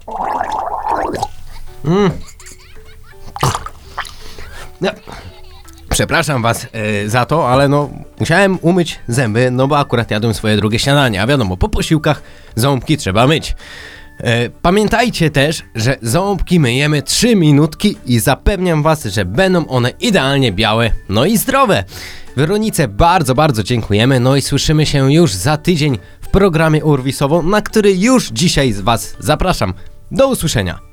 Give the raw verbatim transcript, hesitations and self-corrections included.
Mm. No. Przepraszam was e, za to, ale no musiałem umyć zęby, no bo akurat jadłem swoje drugie śniadanie, a wiadomo, po posiłkach ząbki trzeba myć. E, pamiętajcie też, że ząbki myjemy trzy minutki i zapewniam was, że będą one idealnie białe, no i zdrowe. Weronice bardzo, bardzo dziękujemy, no i słyszymy się już za tydzień w programie Urwisowo, na który już dzisiaj z was zapraszam. Do usłyszenia.